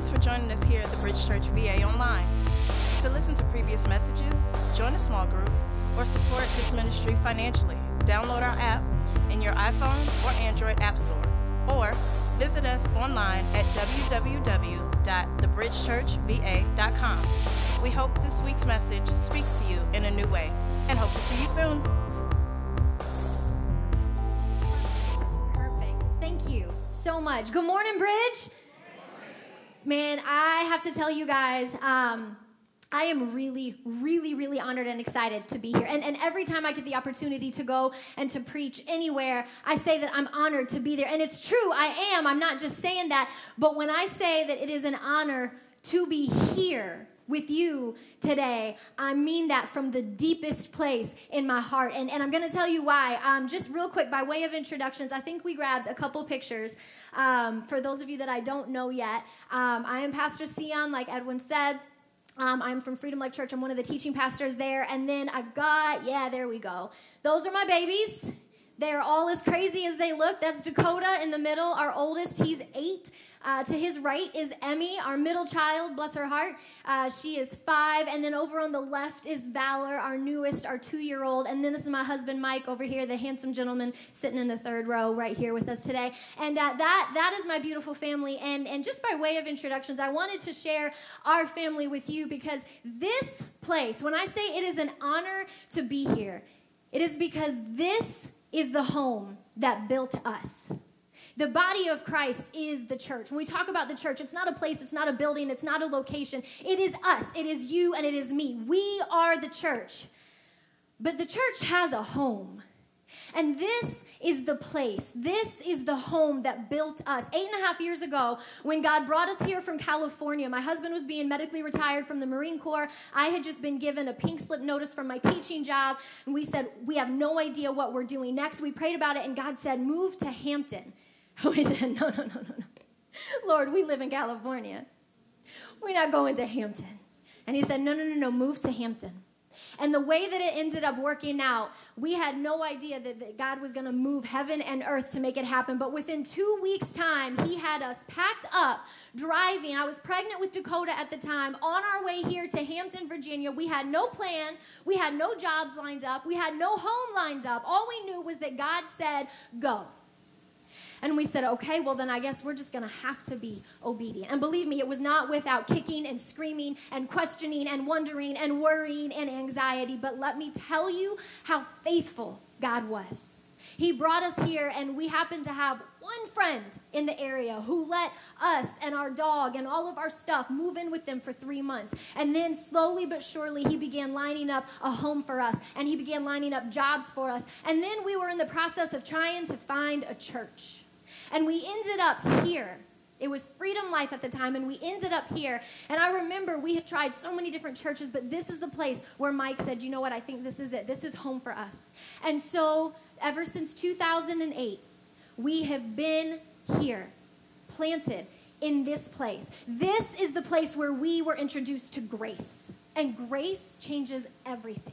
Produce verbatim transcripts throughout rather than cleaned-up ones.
Thanks for joining us here at the Bridge Church V A Online. To listen to previous messages, join a small group, or support this ministry financially, download our app in your iPhone or Android app store, or visit us online at w w w dot the bridge church v a dot com. We hope this week's message speaks to you in a new way, and hope to see you soon. Perfect. Thank you so much. Good morning, Bridge. Man, I have to tell you guys, um, I am really, really, really honored and excited to be here. And, and every time I get the opportunity to go and to preach anywhere, I say that I'm honored to be there. And it's true, I am. I'm not just saying that. But when I say that it is an honor to be here with you today, I mean that from the deepest place in my heart. And, and I'm going to tell you why. Um, just real quick, by way of introductions, I think we grabbed a couple pictures. Um, for those of you that I don't know yet, um, I am Pastor Sion, like Edwin said. Um, I'm from Freedom Life Church. I'm one of the teaching pastors there. And then I've got, yeah, there we go. Those are my babies. They're all as crazy as they look. That's Dakota in the middle, our oldest. He's eight. Uh, to his right is Emmy, our middle child, bless her heart. Uh, she is five. And then over on the left is Valor, our newest, our two-year-old. And then this is my husband, Mike, over here, the handsome gentleman sitting in the third row right here with us today. And uh, that that is my beautiful family. And, and just by way of introductions, I wanted to share our family with you because this place, when I say it is an honor to be here, it is because this is the home that built us. The body of Christ is the church. When we talk about the church, it's not a place, it's not a building, it's not a location. It is us, it is you, and it is me. We are the church. But the church has a home. And this is the place, this is the home that built us. Eight and a half years ago, when God brought us here from California, my husband was being medically retired from the Marine Corps. I had just been given a pink slip notice from my teaching job, and we said, we have no idea what we're doing next. We prayed about it, and God said, move to Hampton. We said, no, no, no, no, no. Lord, we live in California. We're not going to Hampton. And he said, no, no, no, no, move to Hampton. And the way that it ended up working out, we had no idea that, that God was going to move heaven and earth to make it happen. But within two weeks' time, he had us packed up, driving. I was pregnant with Dakota at the time, on our way here to Hampton, Virginia. We had no plan. We had no jobs lined up. We had no home lined up. All we knew was that God said, go. And we said, okay, well, then I guess we're just going to have to be obedient. And believe me, it was not without kicking and screaming and questioning and wondering and worrying and anxiety. But let me tell you how faithful God was. He brought us here, and we happened to have one friend in the area who let us and our dog and all of our stuff move in with them for three months. And then slowly but surely, he began lining up a home for us, and he began lining up jobs for us. And then we were in the process of trying to find a church. And we ended up here. It was Freedom Life at the time, and we ended up here. And I remember we had tried so many different churches, but this is the place where Mike said, you know what, I think this is it. This is home for us. And so ever since two thousand eight, we have been here, planted in this place. This is the place where we were introduced to grace. And grace changes everything.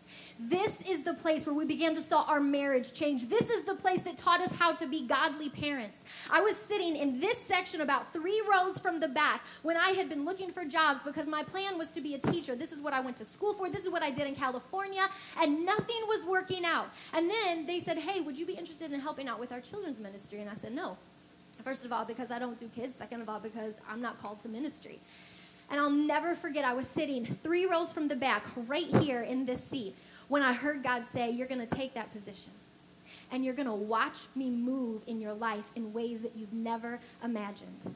This is the place where we began to saw our marriage change. This is the place that taught us how to be godly parents. I was sitting in this section about three rows from the back when I had been looking for jobs because my plan was to be a teacher. This is what I went to school for. This is what I did in California, and nothing was working out. And then they said, hey, would you be interested in helping out with our children's ministry? And I said, no. First of all, because I don't do kids. Second of all, because I'm not called to ministry. And I'll never forget, I was sitting three rows from the back right here in this seat when I heard God say, you're going to take that position, and you're going to watch me move in your life in ways that you've never imagined.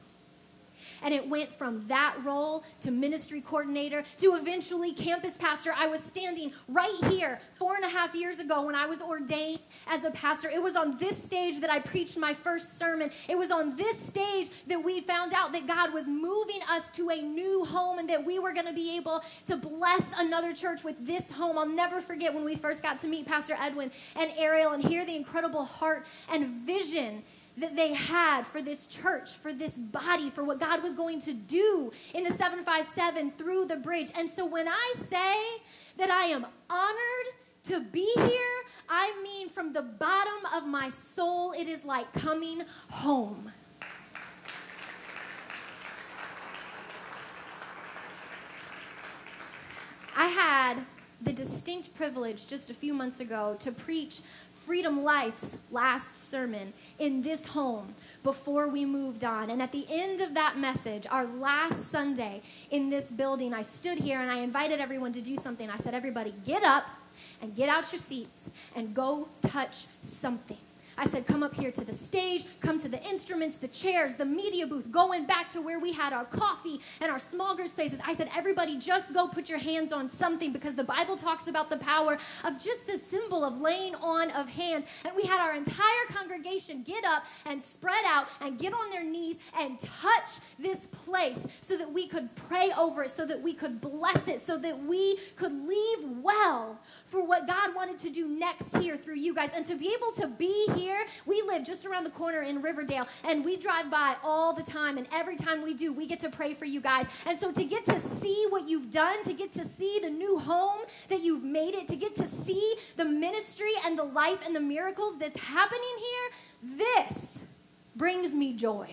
And it went from that role to ministry coordinator to eventually campus pastor. I was standing right here four and a half years ago when I was ordained as a pastor. It was on this stage that I preached my first sermon. It was on this stage that we found out that God was moving us to a new home and that we were going to be able to bless another church with this home. I'll never forget when we first got to meet Pastor Edwin and Ariel and hear the incredible heart and vision that they had for this church, for this body, for what God was going to do in the seven five seven through the bridge. And so when I say that I am honored to be here, I mean from the bottom of my soul, it is like coming home. had the distinct privilege just a few months ago to preach Freedom Life's last sermon in this home before we moved on. And at the end of that message, our last Sunday in this building, I stood here and I invited everyone to do something. I said, everybody get up and get out your seats and go touch something. I said, come up here to the stage, come to the instruments, the chairs, the media booth, going back to where we had our coffee and our small group spaces. I said, everybody just go put your hands on something, because the Bible talks about the power of just the symbol of laying on of hands. And we had our entire congregation get up and spread out and get on their knees and touch this place so that we could pray over it, so that we could bless it, so that we could leave well for what God wanted to do next here through you guys. And to be able to be here, we live just around the corner in Riverdale, and we drive by all the time, and every time we do, we get to pray for you guys. And so to get to see what you've done, to get to see the new home that you've made it, to get to see the ministry and the life and the miracles that's happening here, this brings me joy.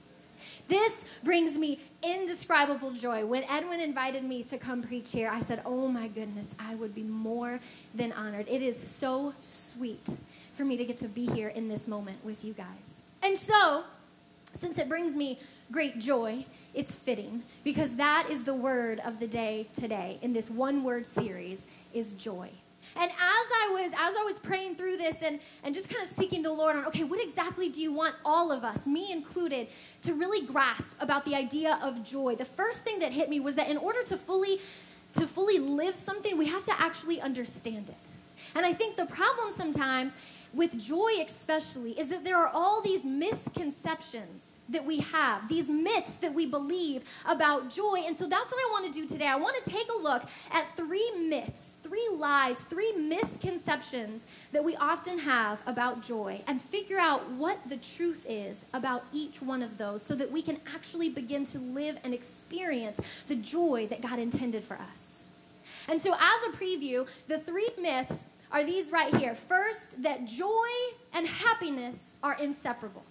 This brings me indescribable joy. When Edwin invited me to come preach here, I said, oh my goodness, I would be more than honored. It is so sweet for me to get to be here in this moment with you guys. And so, since it brings me great joy, it's fitting, because that is the word of the day today in this one-word series, is joy. And as I was as I was praying through this and, and just kind of seeking the Lord on, okay, what exactly do you want all of us, me included, to really grasp about the idea of joy? The first thing that hit me was that in order to fully to fully live something, we have to actually understand it. And I think the problem sometimes with joy especially is that there are all these misconceptions that we have, these myths that we believe about joy. And so that's what I want to do today. I want to take a look at three myths, three lies, three misconceptions that we often have about joy, and figure out what the truth is about each one of those, so that we can actually begin to live and experience the joy that God intended for us. And so as a preview, the three myths are these right here. First, that joy and happiness are inseparable.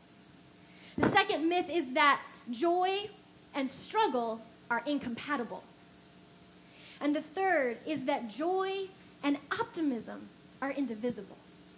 The second myth is that joy and struggle are incompatible. And the third is that joy and optimism are indivisible.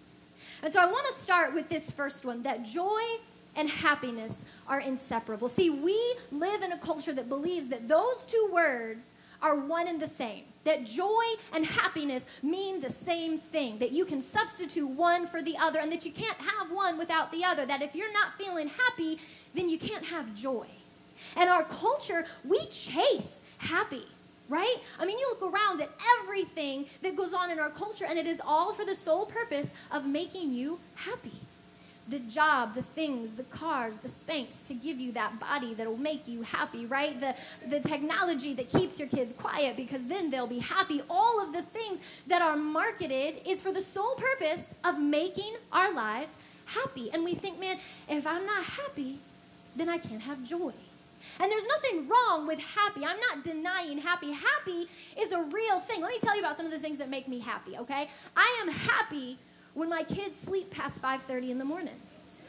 And so I want to start with this first one, that joy and happiness are inseparable. See, we live in a culture that believes that those two words are one and the same, that joy and happiness mean the same thing, that you can substitute one for the other, and that you can't have one without the other, that if you're not feeling happy, then you can't have joy. And our culture, we chase happy, right? I mean, you look around at everything that goes on in our culture, and it is all for the sole purpose of making you happy. The job, the things, the cars, the Spanx to give you that body that will make you happy, right? The, the technology that keeps your kids quiet because then they'll be happy. All of the things that are marketed is for the sole purpose of making our lives happy. And we think, man, if I'm not happy, then I can't have joy. And there's nothing wrong with happy. I'm not denying happy. Happy is a real thing. Let me tell you about some of the things that make me happy, okay? I am happy when my kids sleep past five thirty in the morning,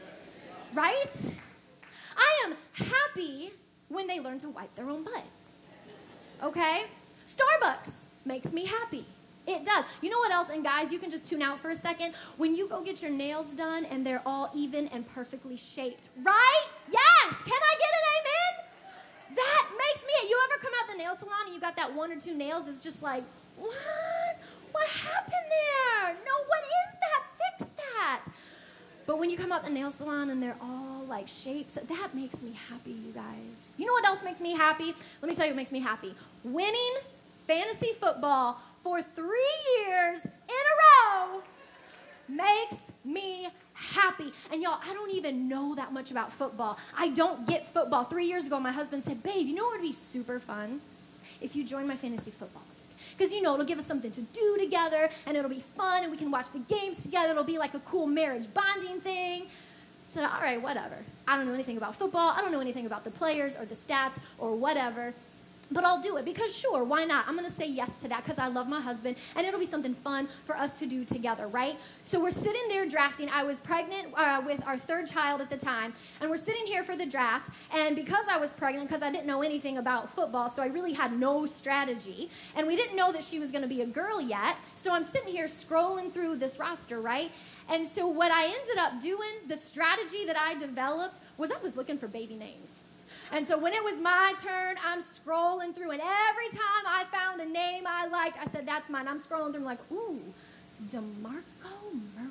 right? I am happy when they learn to wipe their own butt, okay? Starbucks makes me happy. It does. You know what else? And guys, you can just tune out for a second. When you go get your nails done and they're all even and perfectly shaped, right? Yes! Can I get an amen? That makes me, you ever come out the nail salon and you got that one or two nails, it's just like, what? What happened there? No, what is that? Fix that. But when you come out the nail salon and they're all like shapes, that makes me happy, you guys. You know what else makes me happy? Let me tell you what makes me happy. Winning fantasy football for three years in a row makes me happy. And y'all, I don't even know that much about football. I don't get football. Three years ago, my husband said, babe, you know what would be super fun? If you join my fantasy football. Because, you know, it'll give us something to do together, and it'll be fun, and we can watch the games together. It'll be like a cool marriage bonding thing. So, all right, whatever. I don't know anything about football. I don't know anything about the players or the stats or whatever. But I'll do it because sure, why not? I'm going to say yes to that because I love my husband and it'll be something fun for us to do together, right? So we're sitting there drafting. I was pregnant uh, with our third child at the time, and we're sitting here for the draft. And because I was pregnant, because I didn't know anything about football, so I really had no strategy, and we didn't know that she was going to be a girl yet. So I'm sitting here scrolling through this roster, right? And so what I ended up doing, the strategy that I developed, was I was looking for baby names. And so when it was my turn, I'm scrolling through, and every time I found a name I liked, I said, that's mine. I'm scrolling through, like, ooh, DeMarco Murray.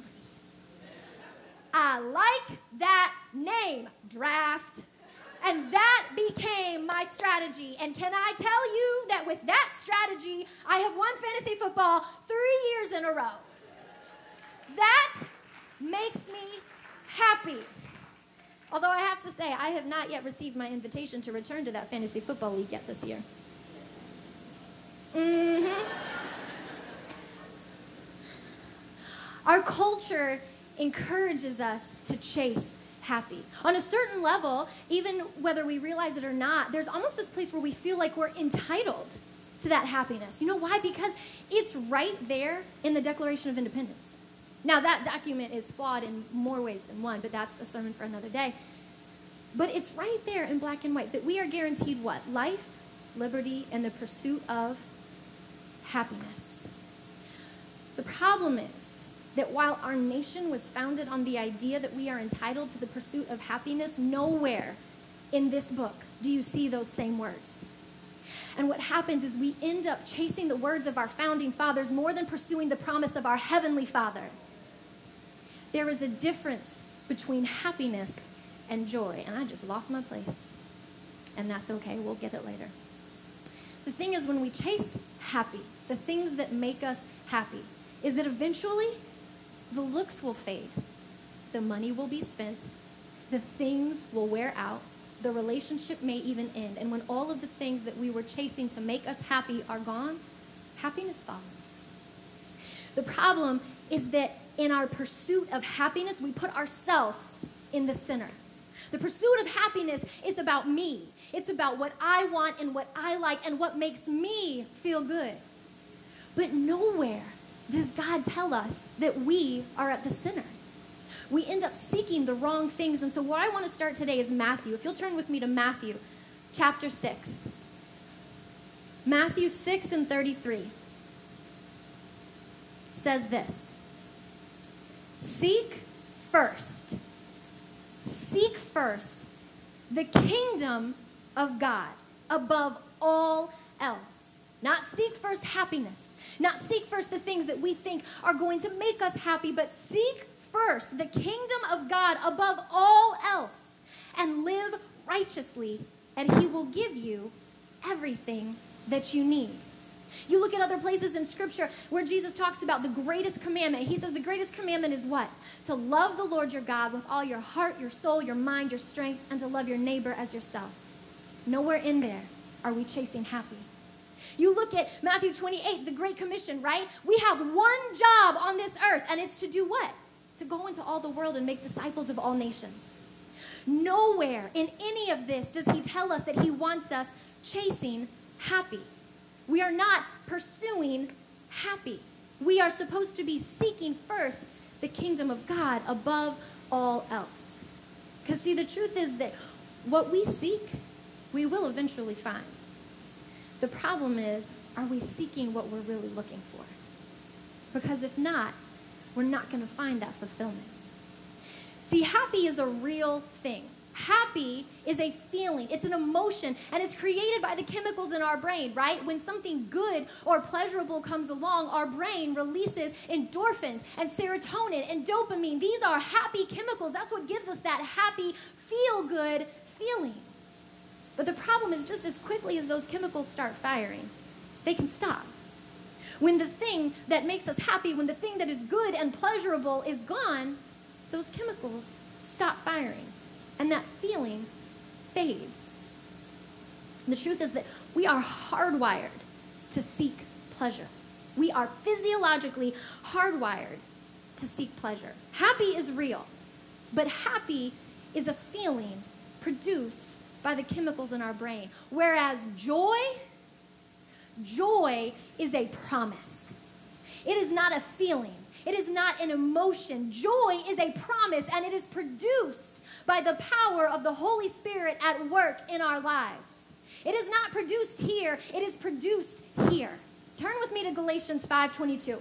I like that name, draft. And that became my strategy. And can I tell you that with that strategy, I have won fantasy football three years in a row. That makes me happy. Although I have to say, I have not yet received my invitation to return to that fantasy football league yet this year. Mm-hmm. Our culture encourages us to chase happy. On a certain level, even whether we realize it or not, there's almost this place where we feel like we're entitled to that happiness. You know why? Because it's right there in the Declaration of Independence. Now, that document is flawed in more ways than one, but that's a sermon for another day. But it's right there in black and white that we are guaranteed what? Life, liberty, and the pursuit of happiness. The problem is that while our nation was founded on the idea that we are entitled to the pursuit of happiness, nowhere in this book do you see those same words. And what happens is we end up chasing the words of our founding fathers more than pursuing the promise of our Heavenly Father. There is a difference between happiness and joy. And I just lost my place. And that's okay. We'll get it later. The thing is, when we chase happy, the things that make us happy, is that eventually the looks will fade. The money will be spent. The things will wear out. The relationship may even end. And when all of the things that we were chasing to make us happy are gone, happiness follows. The problem is that in our pursuit of happiness, we put ourselves in the center. The pursuit of happiness is about me. It's about what I want and what I like and what makes me feel good. But nowhere does God tell us that we are at the center. We end up seeking the wrong things. And so where I want to start today is Matthew. If you'll turn with me to Matthew chapter six. Matthew six and thirty-three says this. Seek first. Seek first the kingdom of God above all else. Not seek first happiness. Not seek first the things that we think are going to make us happy, but seek first the kingdom of God above all else and live righteously, and he will give you everything that you need. You look at other places in Scripture where Jesus talks about the greatest commandment. He says the greatest commandment is what? To love the Lord your God with all your heart, your soul, your mind, your strength, and to love your neighbor as yourself. Nowhere in there are we chasing happy. You look at Matthew twenty-eight, the Great Commission, right? We have one job on this earth, and it's to do what? To go into all the world and make disciples of all nations. Nowhere in any of this does he tell us that he wants us chasing happy. We are not pursuing happy. We are supposed to be seeking first the kingdom of God above all else. Because see, the truth is that what we seek, we will eventually find. The problem is, are we seeking what we're really looking for? Because if not, we're not going to find that fulfillment. See, happy is a real thing. Happy is a feeling. It's an emotion, and it's created by the chemicals in our brain, right? When something good or pleasurable comes along, our brain releases endorphins and serotonin and dopamine. These are happy chemicals. That's what gives us that happy, feel-good feeling. But the problem is just as quickly as those chemicals start firing, they can stop. When the thing that makes us happy, when the thing that is good and pleasurable is gone, those chemicals stop firing. And that feeling fades. The truth is that we are hardwired to seek pleasure. We are physiologically hardwired to seek pleasure. Happy is real, but happy is a feeling produced by the chemicals in our brain. Whereas joy, joy is a promise. It is not a feeling. It is not an emotion. Joy is a promise, and it is produced by the power of the Holy Spirit at work in our lives. It is not produced here. It is produced here. Turn with me to Galatians five twenty-two.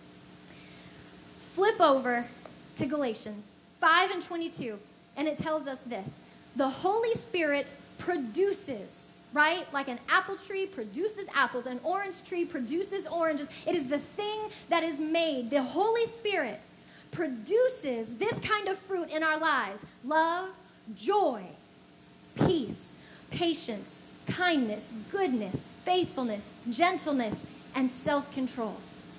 Flip over to Galatians five and twenty-two, and it tells us this. The Holy Spirit produces, right? Like an apple tree produces apples, an orange tree produces oranges. It is the thing that is made. The Holy Spirit produces this kind of fruit in our lives: love, joy, peace, patience, kindness, goodness, faithfulness, gentleness, and self-control.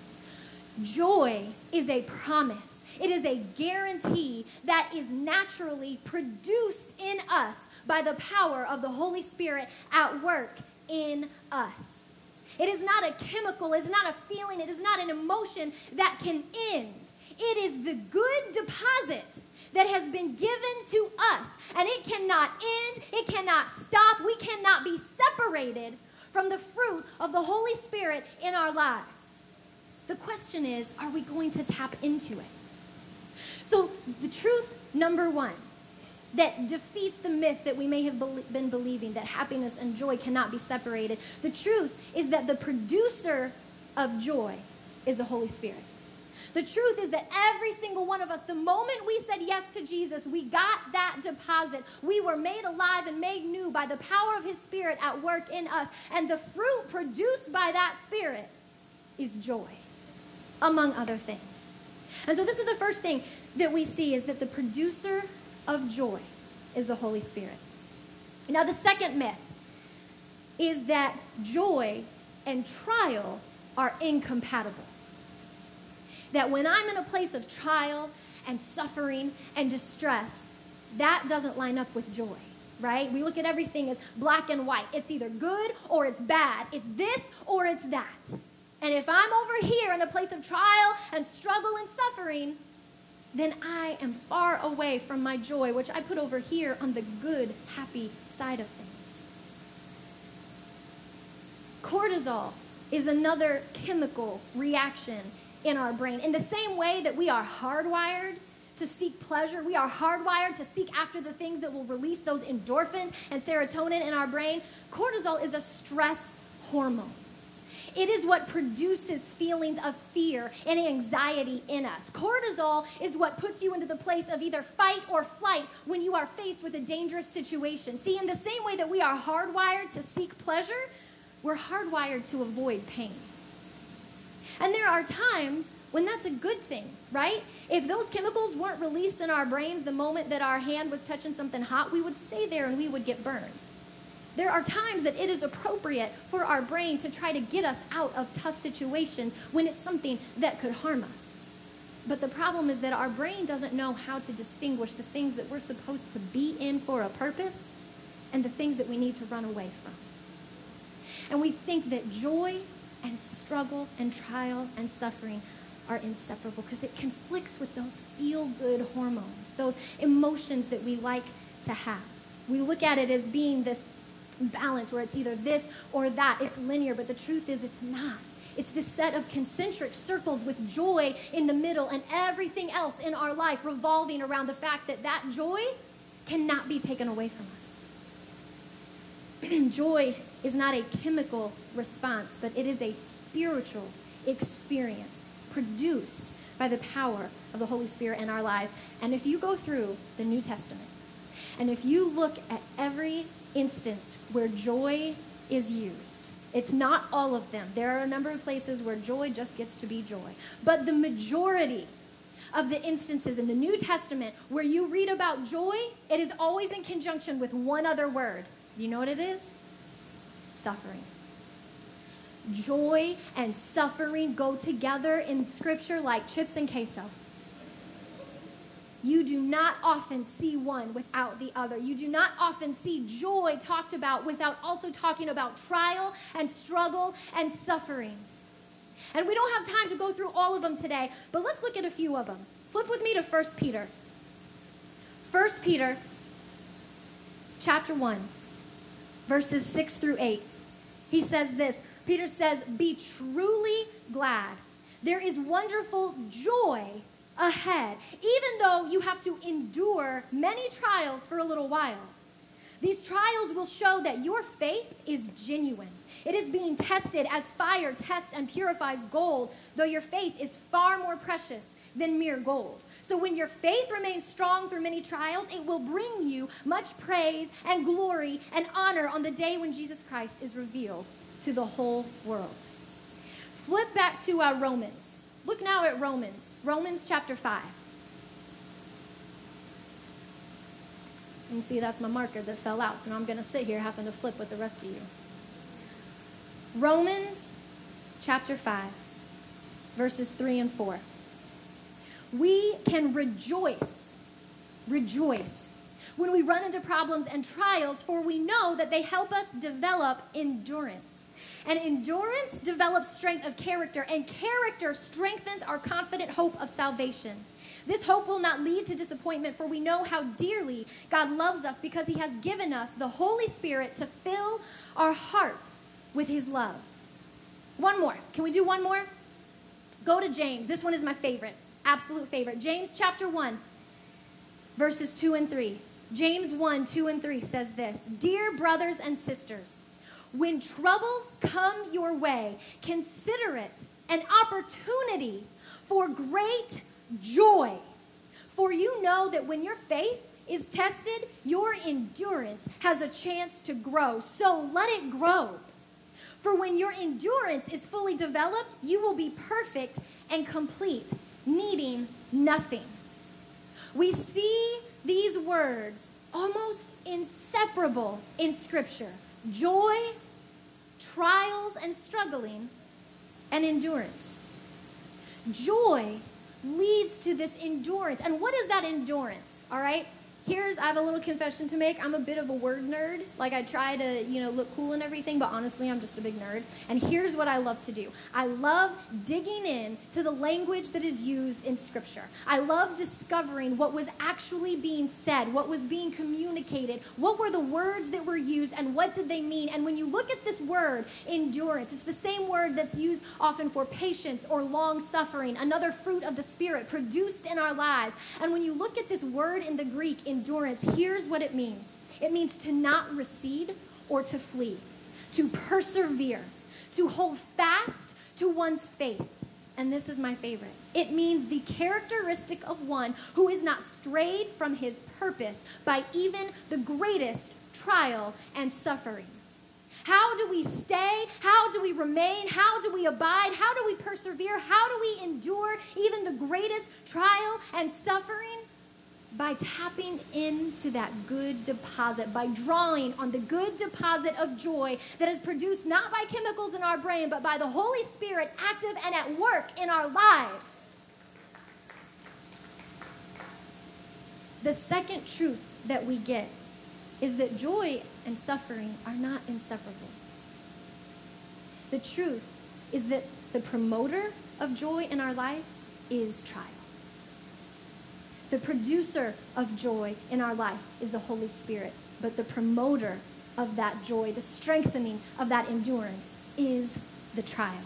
Joy is a promise. It is a guarantee that is naturally produced in us by the power of the Holy Spirit at work in us. It is not a chemical, it is not a feeling, it is not an emotion that can end. It is the good deposit that has been given to us, and it cannot end, it cannot stop. We cannot be separated from the fruit of the Holy Spirit in our lives. The question is, are we going to tap into it? So the truth, number one, that defeats the myth that we may have been believing, that happiness and joy cannot be separated. The truth is that the producer of joy is the Holy Spirit. The truth is that every single one of us, the moment we said yes to Jesus, we got that deposit. We were made alive and made new by the power of his Spirit at work in us. And the fruit produced by that Spirit is joy, among other things. And so this is the first thing that we see, is that the producer of joy is the Holy Spirit. Now, the second myth is that joy and trial are incompatible. That when I'm in a place of trial and suffering and distress, that doesn't line up with joy, right? We look at everything as black and white. It's either good or it's bad. It's this or it's that. And if I'm over here in a place of trial and struggle and suffering, then I am far away from my joy, which I put over here on the good, happy side of things. Cortisol is another chemical reaction in our brain. In the same way that we are hardwired to seek pleasure, we are hardwired to seek after the things that will release those endorphins and serotonin in our brain. Cortisol is a stress hormone. It is what produces feelings of fear and anxiety in us. Cortisol is what puts you into the place of either fight or flight when you are faced with a dangerous situation. See, in the same way that we are hardwired to seek pleasure, we're hardwired to avoid pain. And there are times when that's a good thing, right? If those chemicals weren't released in our brains the moment that our hand was touching something hot, we would stay there and we would get burned. There are times that it is appropriate for our brain to try to get us out of tough situations when it's something that could harm us. But the problem is that our brain doesn't know how to distinguish the things that we're supposed to be in for a purpose and the things that we need to run away from. And we think that joy and struggle and trial and suffering are inseparable because it conflicts with those feel-good hormones, those emotions that we like to have. We look at it as being this balance where it's either this or that. It's linear, but the truth is it's not. It's this set of concentric circles with joy in the middle and everything else in our life revolving around the fact that that joy cannot be taken away from us. Joy is not a chemical response, but it is a spiritual experience produced by the power of the Holy Spirit in our lives. And if you go through the New Testament, and if you look at every instance where joy is used, it's not all of them. There are a number of places where joy just gets to be joy. But the majority of the instances in the New Testament where you read about joy, it is always in conjunction with one other word. You know what it is? Suffering. Joy and suffering go together in Scripture like chips and queso. You do not often see one without the other. You do not often see joy talked about without also talking about trial and struggle and suffering. And we don't have time to go through all of them today, but let's look at a few of them. Flip with me to First Peter. First Peter chapter one. verses six through eight. He says this. Peter says, be truly glad. There is wonderful joy ahead, even though you have to endure many trials for a little while. These trials will show that your faith is genuine. It is being tested as fire tests and purifies gold, though your faith is far more precious than mere gold. So when your faith remains strong through many trials, it will bring you much praise and glory and honor on the day when Jesus Christ is revealed to the whole world. Flip back to uh, Romans. Look now at Romans. Romans chapter five. You can see that's my marker that fell out, so now I'm going to sit here having to flip with the rest of you. Romans chapter five, verses three and four. We can rejoice, rejoice, when we run into problems and trials, for we know that they help us develop endurance. And endurance develops strength of character, and character strengthens our confident hope of salvation. This hope will not lead to disappointment, for we know how dearly God loves us because he has given us the Holy Spirit to fill our hearts with his love. One more. Can we do one more? Go to James. This one is my favorite, absolute favorite. James chapter one, verses two and three. James one, two and three says this. Dear brothers and sisters, when troubles come your way, consider it an opportunity for great joy. For you know that when your faith is tested, your endurance has a chance to grow. So let it grow. For when your endurance is fully developed, you will be perfect and complete, needing nothing. We see these words almost inseparable in Scripture. Joy, trials and struggling, and endurance. Joy leads to this endurance. And what is that endurance? All right? Here's, I have a little confession to make. I'm a bit of a word nerd. Like, I try to, you know, look cool and everything, but honestly, I'm just a big nerd. And here's what I love to do. I love digging in to the language that is used in Scripture. I love discovering what was actually being said, what was being communicated, what were the words that were used, and what did they mean. And when you look at this word, endurance, it's the same word that's used often for patience or long-suffering, another fruit of the Spirit produced in our lives. And when you look at this word in the Greek, endurance, here's what it means. It means to not recede or to flee, to persevere, to hold fast to one's faith. And this is my favorite. It means the characteristic of one who is not strayed from his purpose by even the greatest trial and suffering. How do we stay? How do we remain? How do we abide? How do we persevere? How do we endure even the greatest trial and suffering? By tapping into that good deposit, by drawing on the good deposit of joy that is produced not by chemicals in our brain, but by the Holy Spirit active and at work in our lives. The second truth that we get is that joy and suffering are not inseparable. The truth is that the promoter of joy in our life is trial. The producer of joy in our life is the Holy Spirit, but the promoter of that joy, the strengthening of that endurance, is the trial.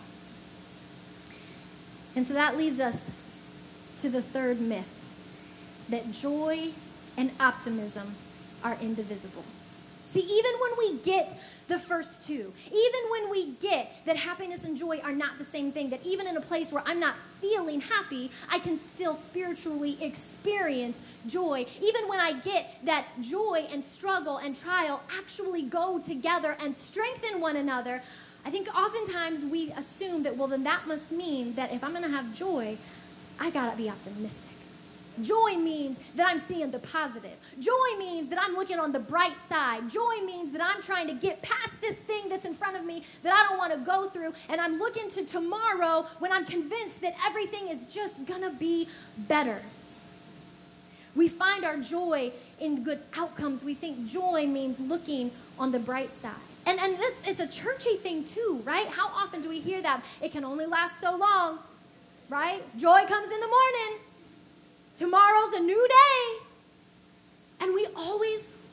And so that leads us to the third myth, that joy and optimism are indivisible. See, even when we get the first two, even when we get that happiness and joy are not the same thing, that even in a place where I'm not feeling happy, I can still spiritually experience joy. Even when I get that joy and struggle and trial actually go together and strengthen one another, I think oftentimes we assume that, well, then that must mean that if I'm going to have joy, I got to be optimistic. Joy means that I'm seeing the positive. Joy means that I'm looking on the bright side. Joy means that I'm trying to get past this thing that's in front of me that I don't want to go through, and I'm looking to tomorrow when I'm convinced that everything is just going to be better. We find our joy in good outcomes. We think joy means looking on the bright side. And, and it's, it's a churchy thing too, right? How often do we hear that? It can only last so long, right? Joy comes in the morning. Tomorrow's a new day. And we always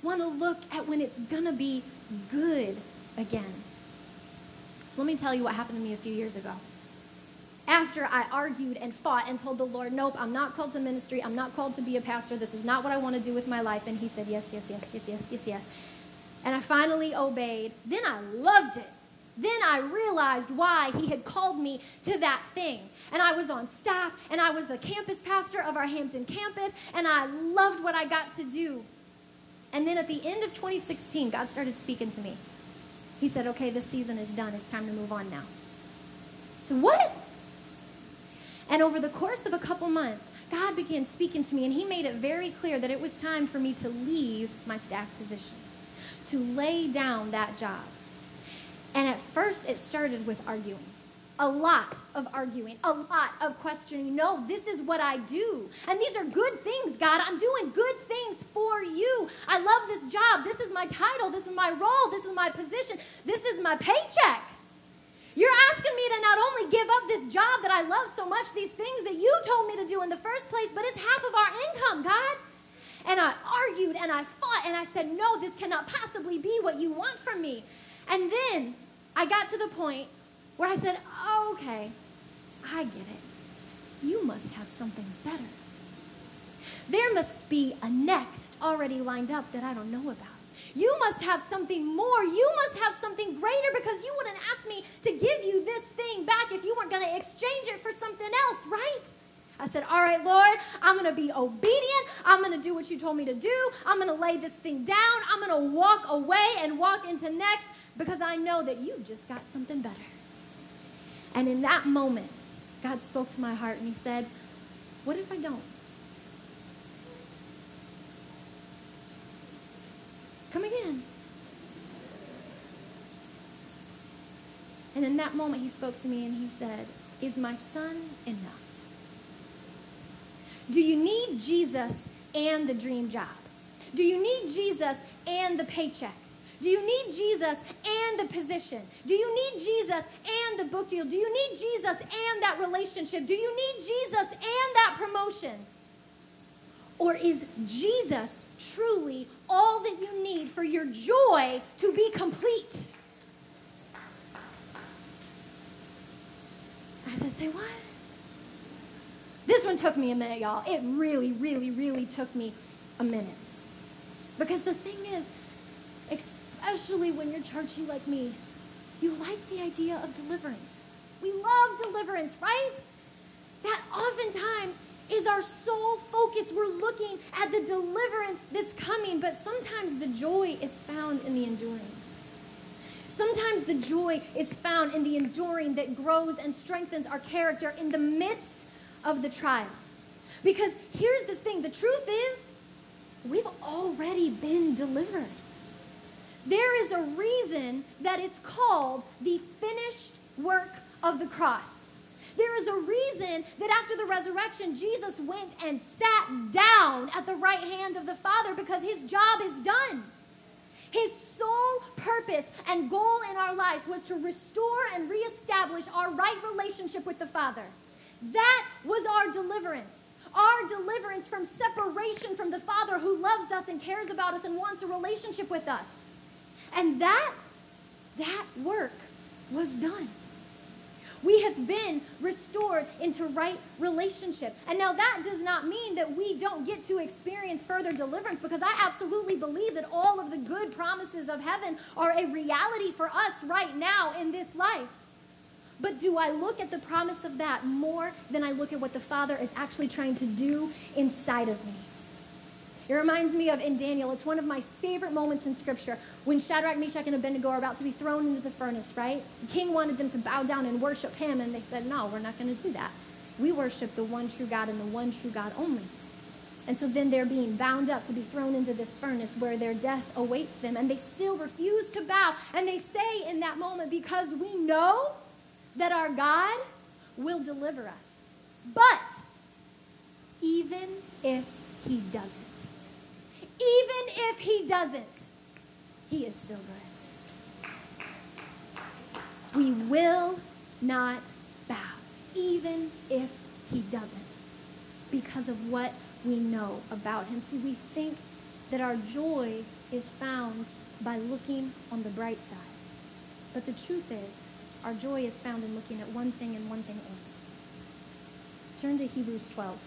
want to look at when it's going to be good again. So let me tell you what happened to me a few years ago. After I argued and fought and told the Lord, nope, I'm not called to ministry. I'm not called to be a pastor. This is not what I want to do with my life. And he said, yes, yes, yes, yes, yes, yes, yes. And I finally obeyed. Then I loved it. Then I realized why he had called me to that thing. And I was on staff, and I was the campus pastor of our Hampton campus, and I loved what I got to do. And then at the end of twenty sixteen, God started speaking to me. He said, okay, this season is done. It's time to move on now. So what? And over the course of a couple months, God began speaking to me, and he made it very clear that it was time for me to leave my staff position, to lay down that job. And at first, it started with arguing. A lot of arguing, a lot of questioning. No, this is what I do. And these are good things, God. I'm doing good things for you. I love this job. This is my title. This is my role. This is my position. This is my paycheck. You're asking me to not only give up this job that I love so much, these things that you told me to do in the first place, but it's half of our income, God. And I argued and I fought and I said, no, this cannot possibly be what you want from me. And then I got to the point where I said, oh, okay, I get it. You must have something better. There must be a next already lined up that I don't know about. You must have something more. You must have something greater, because you wouldn't ask me to give you this thing back if you weren't going to exchange it for something else, right? I said, all right, Lord, I'm going to be obedient. I'm going to do what you told me to do. I'm going to lay this thing down. I'm going to walk away and walk into next, because I know that you just got something better. And in that moment, God spoke to my heart and he said, what if I don't? Come again. And in that moment, he spoke to me and he said, is my son enough? Do you need Jesus and the dream job? Do you need Jesus and the paycheck? Do you need Jesus and the position? Do you need Jesus and the book deal? Do you need Jesus and that relationship? Do you need Jesus and that promotion? Or is Jesus truly all that you need for your joy to be complete? I said, say what? This one took me a minute, y'all. It really, really, really took me a minute. Because the thing is, especially when you're churchy like me, you like the idea of deliverance. We love deliverance, right? That oftentimes is our sole focus. We're looking at the deliverance that's coming, but sometimes the joy is found in the enduring. Sometimes the joy is found in the enduring that grows and strengthens our character in the midst of the trial. Because here's the thing, the truth is, we've already been delivered. There is a reason that it's called the finished work of the cross. There is a reason that after the resurrection, Jesus went and sat down at the right hand of the Father, because his job is done. His sole purpose and goal in our lives was to restore and reestablish our right relationship with the Father. That was our deliverance. Our deliverance from separation from the Father who loves us and cares about us and wants a relationship with us. And that, that work was done. We have been restored into right relationship. And now that does not mean that we don't get to experience further deliverance, because I absolutely believe that all of the good promises of heaven are a reality for us right now in this life. But do I look at the promise of that more than I look at what the Father is actually trying to do inside of me? It reminds me of in Daniel, it's one of my favorite moments in Scripture, when Shadrach, Meshach, and Abednego are about to be thrown into the furnace, right? The king wanted them to bow down and worship him, and they said, no, we're not going to do that. We worship the one true God and the one true God only. And so then they're being bound up to be thrown into this furnace where their death awaits them, and they still refuse to bow. And they say in that moment, because we know that our God will deliver us. But even if he doesn't, even if he doesn't, he is still good. We will not bow, even if he doesn't, because of what we know about him. See, we think that our joy is found by looking on the bright side. But the truth is, our joy is found in looking at one thing and one thing only. Turn to Hebrews twelve.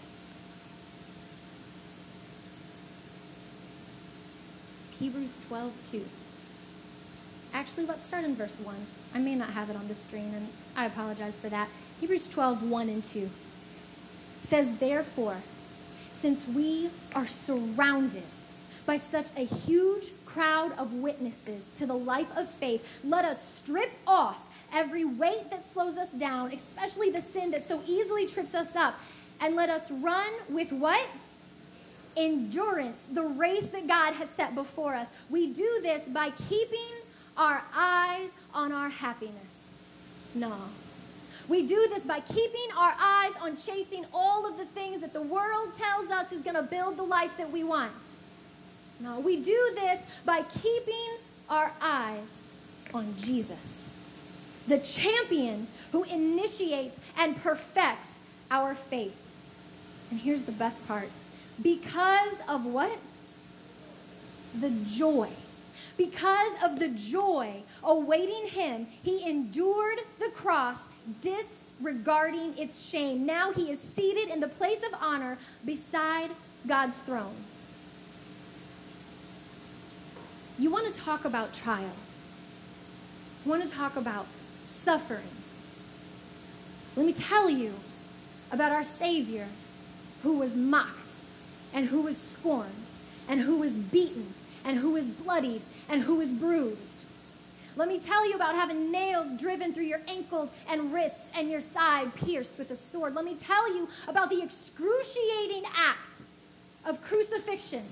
Hebrews twelve, two. Actually, let's start in verse one. I may not have it on the screen, and I apologize for that. Hebrews twelve, one and two says, therefore, since we are surrounded by such a huge crowd of witnesses to the life of faith, let us strip off every weight that slows us down, especially the sin that so easily trips us up, and let us run with what? Endurance, the race that God has set before us. We do this by keeping our eyes on our happiness. No. We do this by keeping our eyes on chasing all of the things that the world tells us is going to build the life that we want. No, we do this by keeping our eyes on Jesus, the champion who initiates and perfects our faith. And here's the best part. Because of what? The joy. Because of the joy awaiting him, he endured the cross, disregarding its shame. Now he is seated in the place of honor beside God's throne. You want to talk about trial. You want to talk about suffering. Let me tell you about our Savior who was mocked and who was scorned and who was beaten and who was bloodied and who was bruised. Let me tell you about having nails driven through your ankles and wrists and your side pierced with a sword. Let me tell you about the excruciating act of crucifixion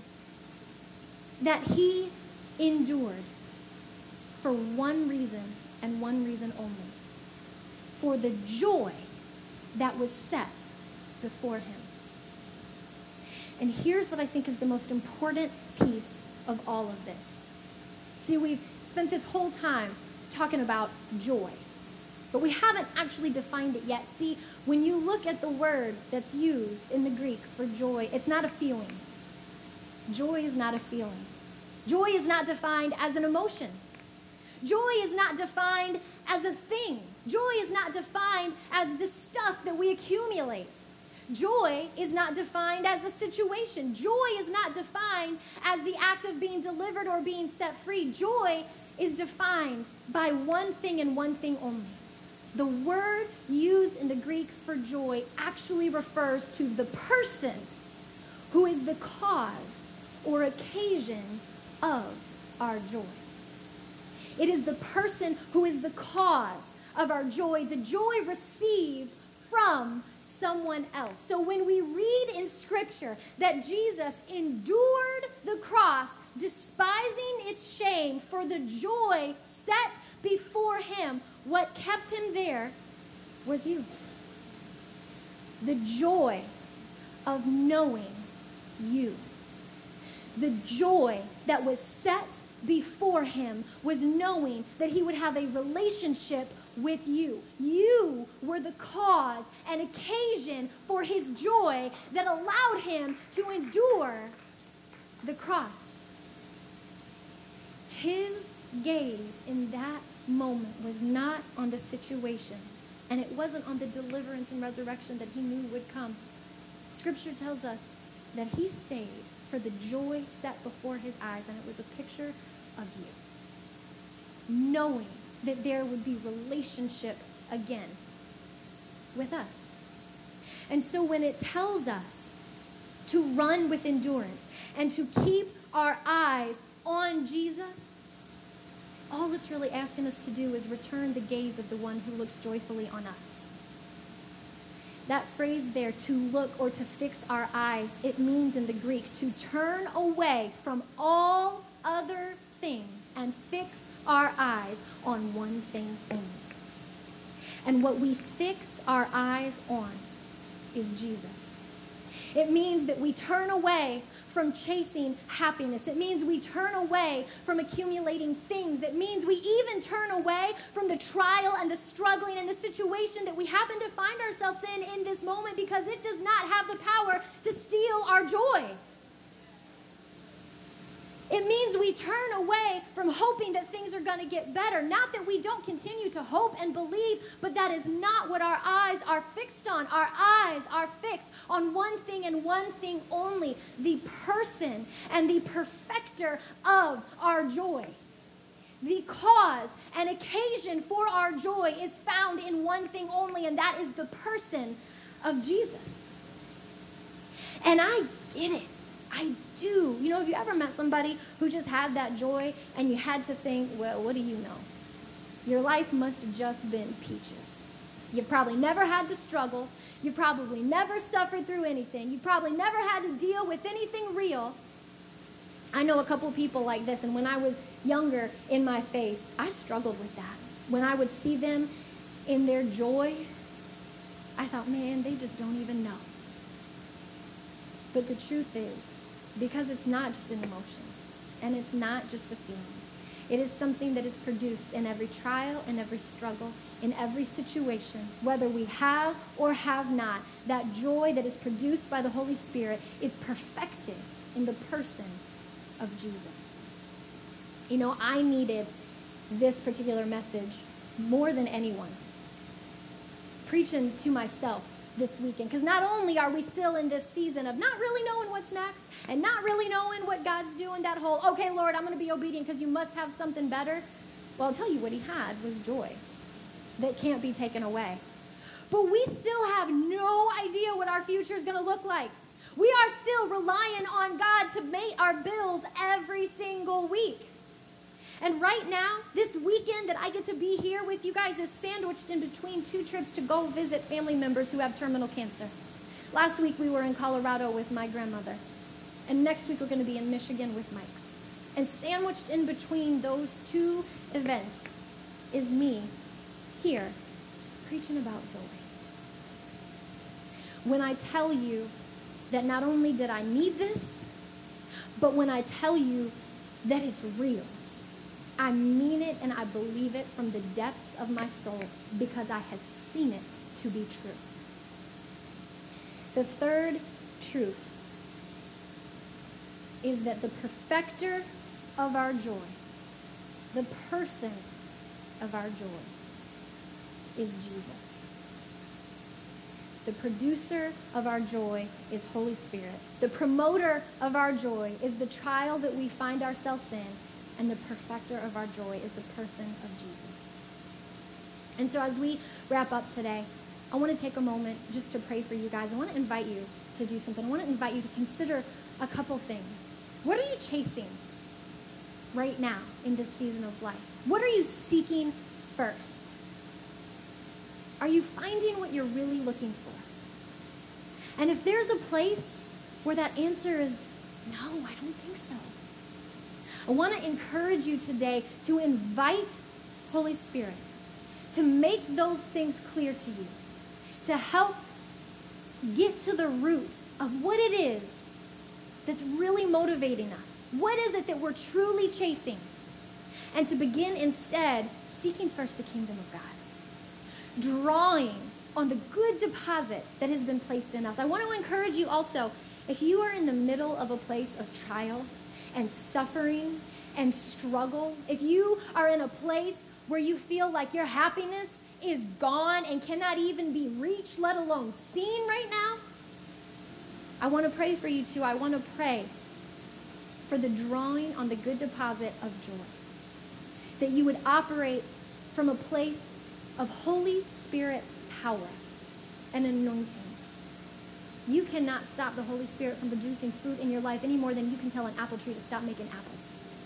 that he endured for one reason and one reason only. For the joy that was set before him. And here's what I think is the most important piece of all of this. See, we've spent this whole time talking about joy, but we haven't actually defined it yet. See, when you look at the word that's used in the Greek for joy, it's not a feeling. Joy is not a feeling. Joy is not defined as an emotion. Joy is not defined as a thing. Joy is not defined as the stuff that we accumulate. Joy is not defined as a situation. Joy is not defined as the act of being delivered or being set free. Joy is defined by one thing and one thing only. The word used in the Greek for joy actually refers to the person who is the cause or occasion of our joy. It is the person who is the cause of our joy, the joy received from someone else. So when we read in Scripture that Jesus endured the cross, despising its shame for the joy set before him, what kept him there was you. The joy of knowing you. The joy that was set before him was knowing that he would have a relationship with you. You were the cause and occasion for his joy that allowed him to endure the cross. His gaze in that moment was not on the situation, and it wasn't on the deliverance and resurrection that he knew would come. Scripture tells us that he stayed for the joy set before his eyes, and it was a picture of you. Knowing that there would be relationship again with us. And so when it tells us to run with endurance and to keep our eyes on Jesus, all it's really asking us to do is return the gaze of the one who looks joyfully on us. That phrase there, to look or to fix our eyes, it means in the Greek to turn away from all other things and fix our eyes on one thing only. And what we fix our eyes on is Jesus. It means that we turn away from chasing happiness. It means we turn away from accumulating things. It means we even turn away from the trial and the struggling and the situation that we happen to find ourselves in in this moment, because it does not have the power to steal our joy. It means we turn away from hoping that things are going to get better. Not that we don't continue to hope and believe, but that is not what our eyes are fixed on. Our eyes are fixed on one thing and one thing only, the person and the perfecter of our joy. The cause and occasion for our joy is found in one thing only, and that is the person of Jesus. And I get it. I do. You know, have you ever met somebody who just had that joy and you had to think, well, what do you know? Your life must have just been peaches. You've probably never had to struggle. You've probably never suffered through anything. You've probably never had to deal with anything real. I know a couple people like this, and when I was younger in my faith, I struggled with that. When I would see them in their joy, I thought, man, they just don't even know. But the truth is, because it's not just an emotion, and it's not just a feeling. It is something that is produced in every trial, in every struggle, in every situation, whether we have or have not. That joy that is produced by the Holy Spirit is perfected in the person of Jesus. You know, I needed this particular message more than anyone. Preaching to myself this weekend, because not only are we still in this season of not really knowing what's next and not really knowing what God's doing, that whole, okay, Lord, I'm going to be obedient because you must have something better. Well, I'll tell you what he had was joy that can't be taken away. But we still have no idea what our future is going to look like. We are still relying on God to make our bills every single week. And right now, this weekend that I get to be here with you guys is sandwiched in between two trips to go visit family members who have terminal cancer. Last week, we were in Colorado with my grandmother. And next week, we're going to be in Michigan with Mike's. And sandwiched in between those two events is me here preaching about joy. When I tell you that not only did I need this, but when I tell you that it's real, I mean it and I believe it from the depths of my soul because I have seen it to be true. The third truth is that the perfecter of our joy, the person of our joy, is Jesus. The producer of our joy is Holy Spirit. The promoter of our joy is the trial that we find ourselves in. And the perfecter of our joy is the person of Jesus. And so as we wrap up today, I want to take a moment just to pray for you guys. I want to invite you to do something. I want to invite you to consider a couple things. What are you chasing right now in this season of life? What are you seeking first? Are you finding what you're really looking for? And if there's a place where that answer is no, I don't think so, I want to encourage you today to invite Holy Spirit to make those things clear to you, to help get to the root of what it is that's really motivating us. What is it that we're truly chasing? And to begin instead seeking first the kingdom of God, drawing on the good deposit that has been placed in us. I want to encourage you also, if you are in the middle of a place of trial and suffering and struggle, if you are in a place where you feel like your happiness is gone and cannot even be reached, let alone seen right now, I want to pray for you too. I want to pray for the drawing on the good deposit of joy, that you would operate from a place of Holy Spirit power and anointing. You cannot stop the Holy Spirit from producing fruit in your life any more than you can tell an apple tree to stop making apples.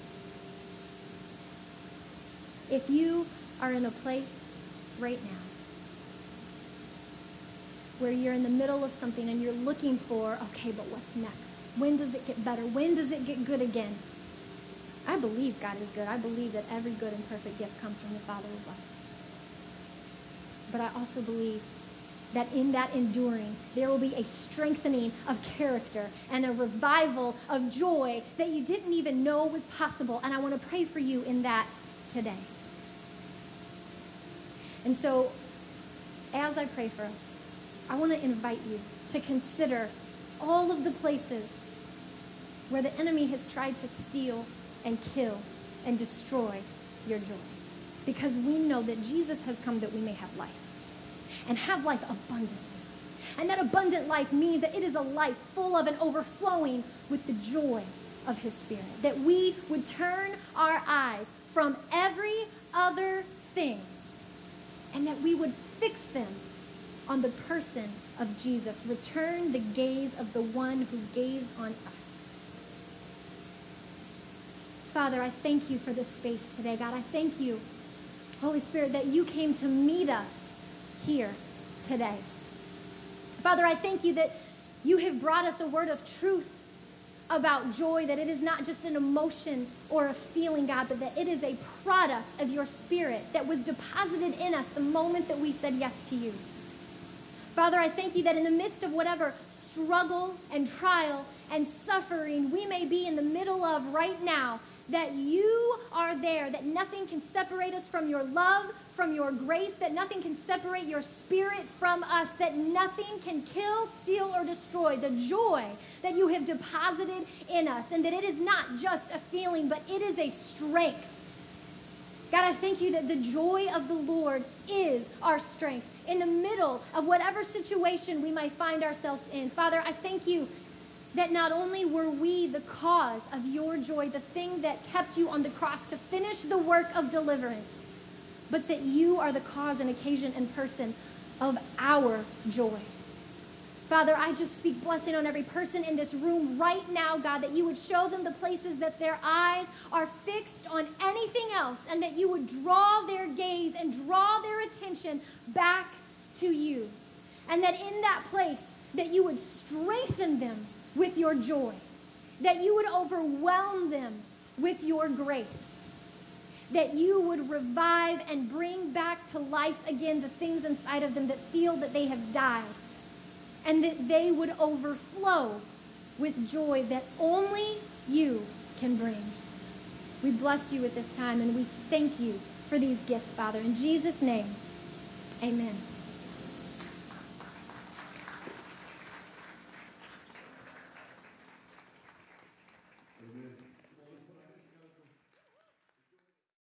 If you are in a place right now where you're in the middle of something and you're looking for, okay, but what's next? When does it get better? When does it get good again? I believe God is good. I believe that every good and perfect gift comes from the Father above. But I also believe that in that enduring, there will be a strengthening of character and a revival of joy that you didn't even know was possible. And I want to pray for you in that today. And so, as I pray for us, I want to invite you to consider all of the places where the enemy has tried to steal and kill and destroy your joy. Because we know that Jesus has come that we may have life and have life abundantly. And that abundant life means that it is a life full of and overflowing with the joy of his Spirit. That we would turn our eyes from every other thing and that we would fix them on the person of Jesus. Return the gaze of the one who gazed on us. Father, I thank you for this space today. God, I thank you, Holy Spirit, that you came to meet us here today. Father, I thank you that you have brought us a word of truth about joy, that it is not just an emotion or a feeling, God, but that it is a product of your Spirit that was deposited in us the moment that we said yes to you. Father, I thank you that in the midst of whatever struggle and trial and suffering we may be in the middle of right now, that you are there, that nothing can separate us from your love, from your grace, that nothing can separate your Spirit from us, that nothing can kill, steal, or destroy the joy that you have deposited in us, and that it is not just a feeling, but it is a strength. God, I thank you that the joy of the Lord is our strength in the middle of whatever situation we might find ourselves in. Father, I thank you that not only were we the cause of your joy, the thing that kept you on the cross to finish the work of deliverance, but that you are the cause and occasion and person of our joy. Father, I just speak blessing on every person in this room right now, God, that you would show them the places that their eyes are fixed on anything else, and that you would draw their gaze and draw their attention back to you. And that in that place, that you would strengthen them with your joy, that you would overwhelm them with your grace, that you would revive and bring back to life again the things inside of them that feel that they have died, and that they would overflow with joy that only you can bring. We bless you at this time, and we thank you for these gifts, Father. In Jesus' name, amen.